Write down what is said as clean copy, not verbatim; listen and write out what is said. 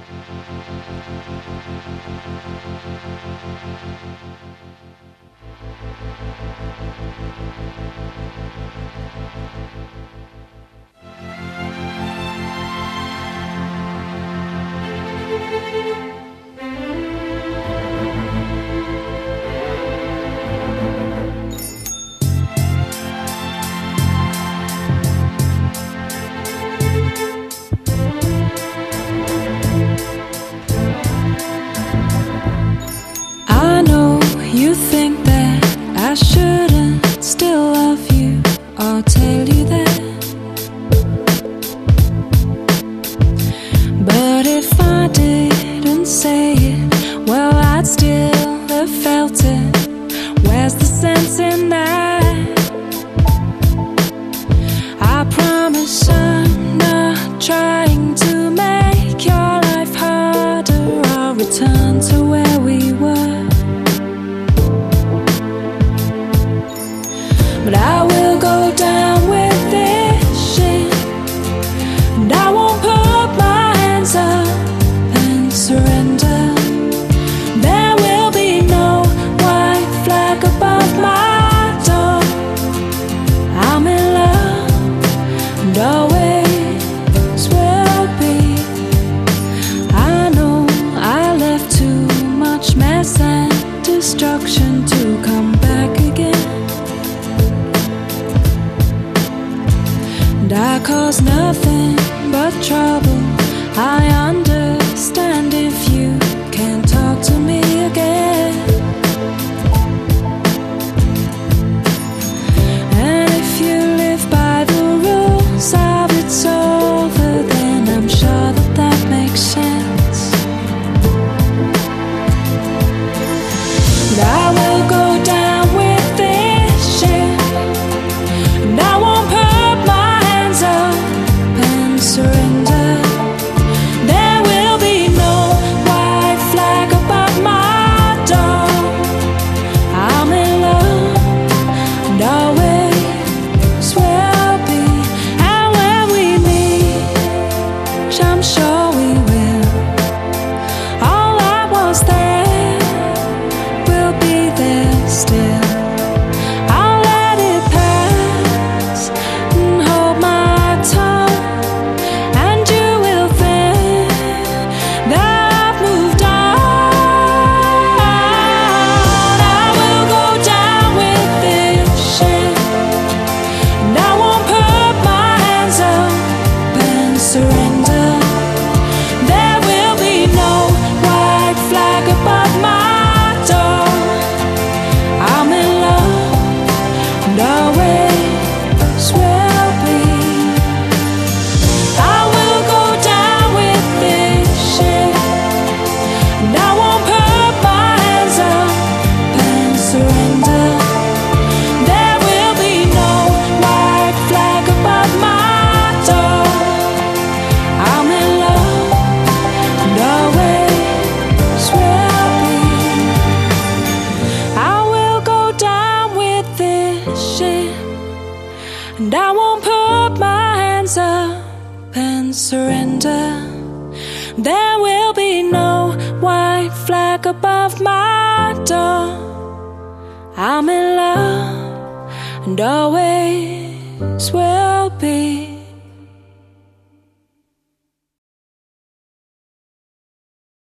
I know you think that I shouldn't still love you or tell you that, but if I didn't say it, well, I'd still have felt it. Where's the sense in that? I promise I'm not trying to make your life harder. I'll return to where we were, but I will go down with this shit, and I won't put my hands up and surrender. There will be no white flag above my door. I'm in love and always will be. I know I left too much mess and destruction to come back again, and I caused nothing but trouble. I understand if you can't talk to me again, and if you live by the rules of it's over, then I'm sure that that makes sense. But I will go down with this shit, and I won't put my hands up and surrender. There will be no white flag above my door. I'm in love and always will be. And when we meet, which I'm sure we will, all that was there will be there still. I'll let it pass and hold my tongue, and you will think that I've moved on. I will go down with this shit, and I won't put my hands up and surrender. There will be no white flag above my door. I'm in love and always will be. I will go down with this shit, and I won't put my hands up and surrender. There will be no white flag above my door. I'm in love and always will be. I will go down with this shit, and I won't put my hands up and surrender. There will be no white flag above my door. I'm in love and always will be.